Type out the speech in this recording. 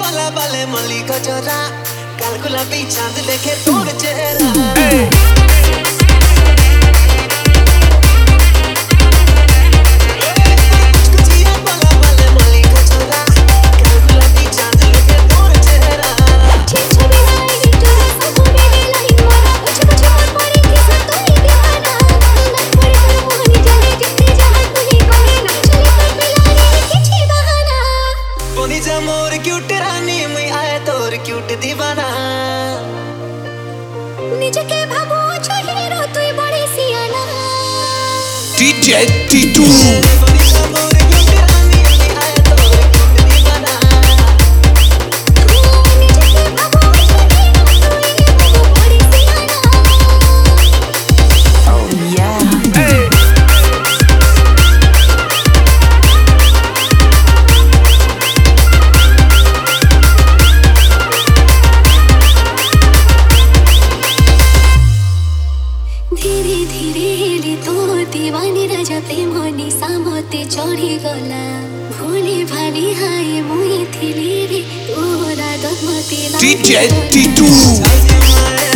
बाला बाले मली का जरा काल गुलाबी चांद देखे तोर चेहरा मोर क्यूट रानी मैं आए तोर क्यूट दीवाना निजे के भाबो छहीरो तू बड़ी सियाना DJ T2 धीरे धीरे हेली तो दीवानी राजा प्रेम सामते चढ़ी गला भोले भाभी हाय मुई थिली रे तोरा दमते DJ T2